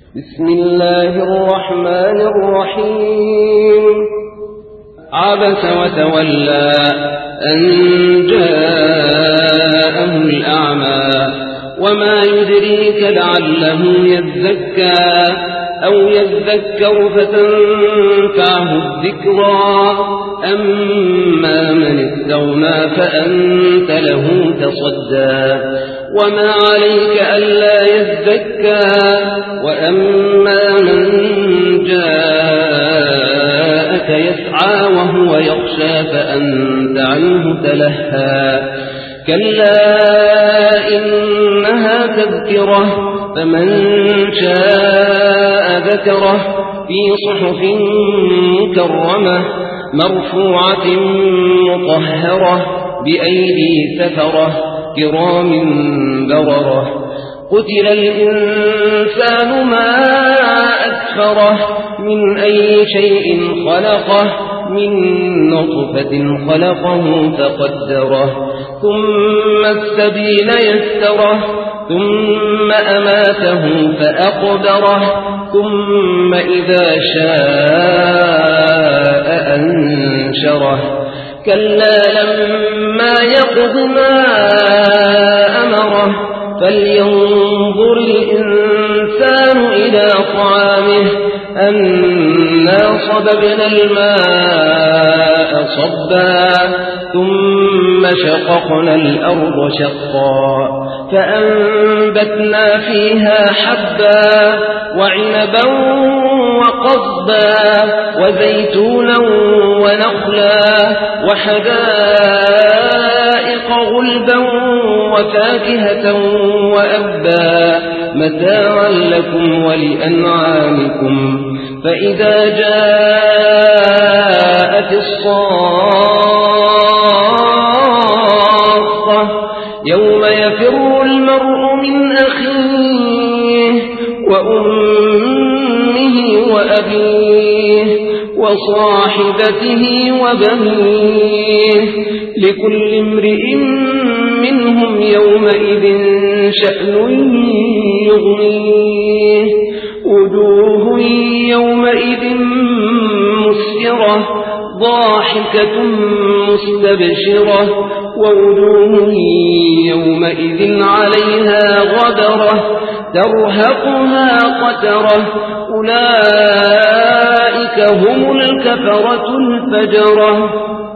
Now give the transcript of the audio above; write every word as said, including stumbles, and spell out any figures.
بسم الله الرحمن الرحيم عبس وتولى أن جاءه الأعمى وما يدريك لعله يزكى أو يذكر فتنفعه الذكرى أما من استغنى فأنت له تصدى وما عليك ألا يزكى وأما من جاءك يسعى وهو يخشى فأنت عنه تلهى كلا إنها تذكرة فمن شاء ذكره في صحف مكرمة مرفوعة مطهرة بأيدي سفرة كرام بررة قتل الإنسان ما أكفره من أي شيء خلقه من نطفة خلقه فقدره ثم السبيل يسره ثم أماته فأقبره ثم إذا شاء أنشره كلا لما يقض ما أمره فلينظر الإنسان إلى طعامه أنا صببنا الماء صبا ثم شققنا الأرض شقا فأنبتنا فيها حبا وعنبا وقضبا وزيتونا ونخلا وحدائق غلبا وفاكهة وأبا متاعا لكم ولأنعامكم فإذا جاءت الصاخة يوم يفر المرء من أخيه وأمه وأبيه وصاحبته وبنيه لكل امرئ منهم يومئذ شأن يغنيه وجوه يومئذ مسفرة ضاحكة مستبشرة ووجوه يومئذ عليها غبرة ترهقها قترة أولئك هم الكفرة الفجرة.